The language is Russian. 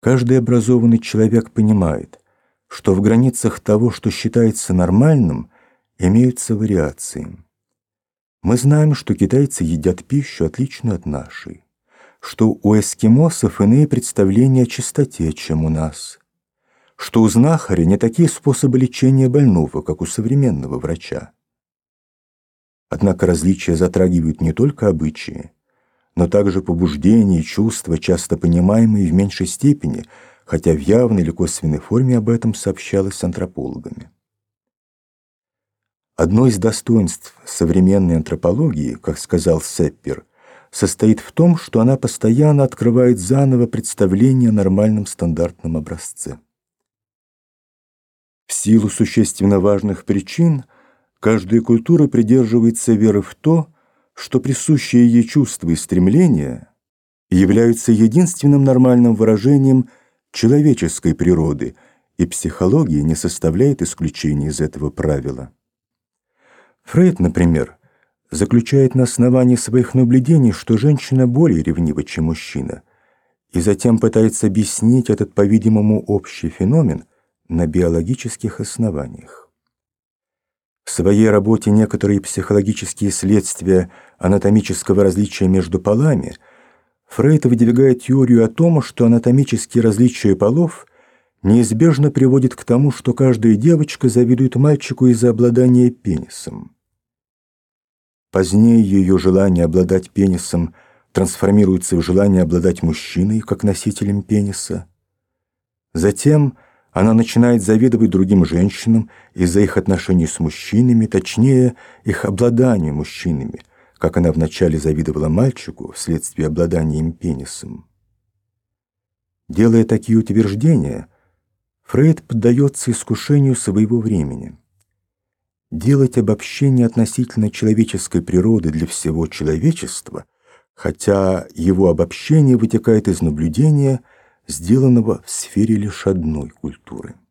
Каждый образованный человек понимает, что в границах того, что считается нормальным, имеются вариации. Мы знаем, что китайцы едят пищу, отличную от нашей, что у эскимосов иные представления о чистоте, чем у нас, что у знахаря не такие способы лечения больного, как у современного врача. Однако различия затрагивают не только обычаи, но также побуждения и чувства, часто понимаемые в меньшей степени, хотя в явной или косвенной форме об этом сообщалось антропологами. Одно из достоинств современной антропологии, как сказал Сеппер, состоит в том, что она постоянно открывает заново представление о нормальном стандартном образце. В силу существенно важных причин каждая культура придерживается веры в то, что присущие ей чувства и стремления являются единственным нормальным выражением человеческой природы, и психология не составляет исключения из этого правила. Фрейд, например, заключает на основании своих наблюдений, что женщина более ревнива, чем мужчина, и затем пытается объяснить этот, по-видимому, общий феномен на биологических основаниях. В своей работе «Некоторые психологические следствия анатомического различия между полами» Фрейд выдвигает теорию о том, что анатомические различия полов неизбежно приводят к тому, что каждая девочка завидует мальчику из-за обладания пенисом. Позднее ее желание обладать пенисом трансформируется в желание обладать мужчиной, как носителем пениса. Затем она начинает завидовать другим женщинам из-за их отношений с мужчинами, точнее, их обладанию мужчинами, как она вначале завидовала мальчику вследствие обладания им пенисом. Делая такие утверждения, Фрейд поддается искушению своего времени. Делать обобщение относительно человеческой природы для всего человечества, хотя его обобщение вытекает из наблюдения, сделанного в сфере лишь одной культуры.